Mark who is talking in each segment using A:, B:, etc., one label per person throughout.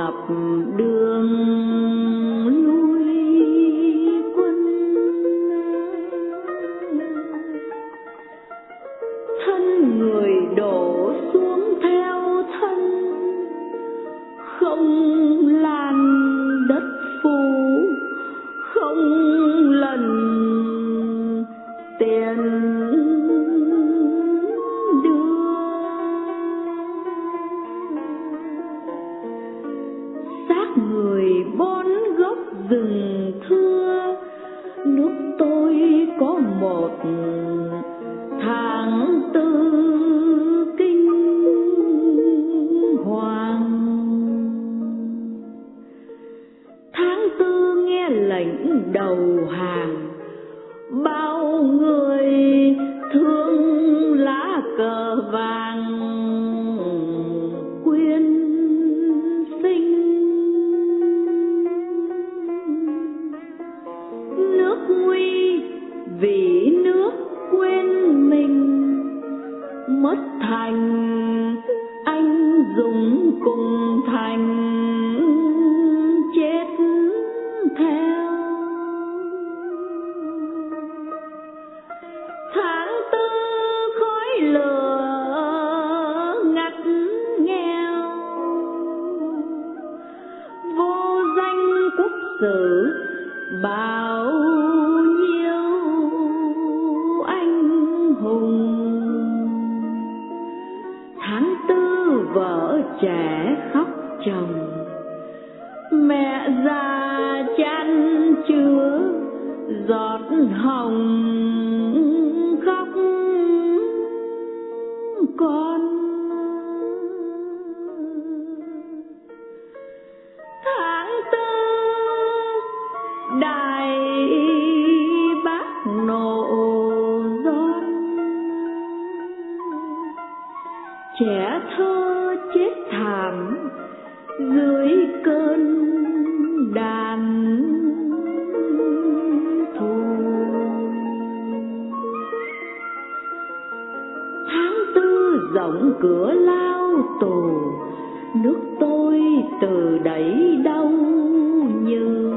A: dọc đường lui quân, thân người đổ xuống theo thân, không lan đất phủ, không lần tiền đưa. Xác người bốn gốc rừng thưa, nước tôi có một tháng tư kinh hoàng. Tháng tư nghe lệnh đầu hàng, bao người thương lá cờ vàng quyên sinh. Nước nguy vì nước quên mình, mất thành anh dũng cùng thành chết theo. Tháng tư khói lửa ngắt nghèo, vô danh quốc sử bao nhiêu anh hùng. Tháng tư vợ trẻ khóc chồng, mẹ già chan chứa giọt hồng khóc con. Tháng tư Đài Bắc nổ gió, trẻ thơ chết thảm dưới cơn đàn thù. Tháng tư rộng cửa lao tù, nước tôi từ đẩy đau như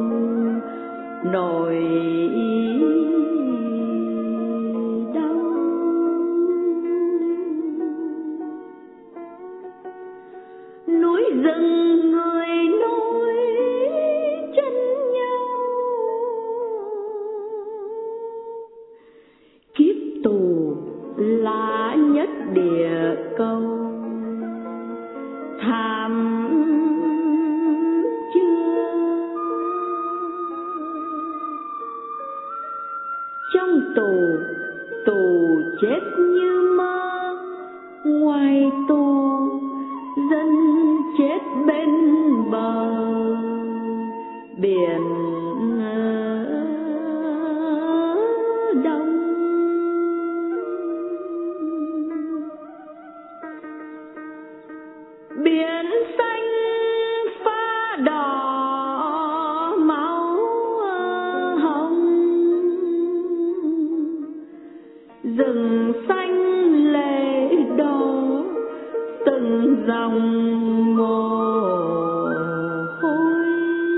A: nồi đau. Núi rừng người nối chân nhau, kiếp tù là nhất địa cầu. Thảm chưa trong tù, tù chết như mơ, ngoài tù dân chết bên bờ biển Đông. Biển xanh pha đỏ máu hồng, rừng xanh lệ đỏ từng dòng mồ hôi.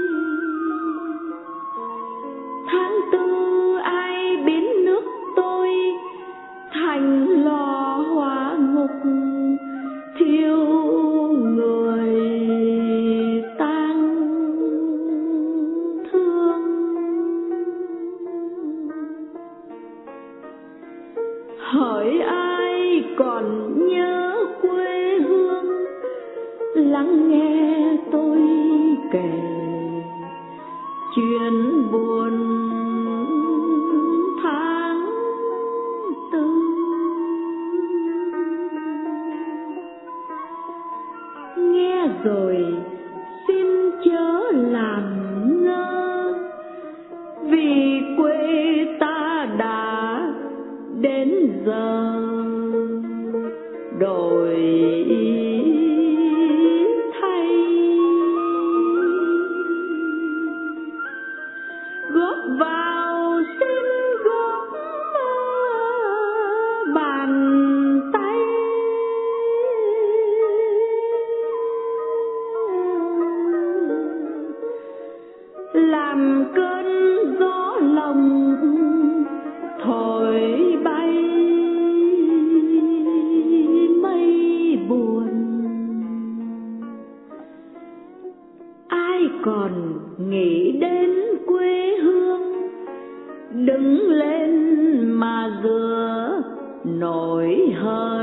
A: Tháng tư ai biến nước tôi thành lò hỏa ngục, thiêu người tang thương. Hỏi ai còn nhớ quê hương, lắng nghe tôi kể chuyện buồn tháng tư. Nghe rồi xin chớ làm ngơ, vì quê ta đã đến giờ đổi thay. Góp còn nghĩ đến quê hương, đứng lên mà rửa nỗi hờn.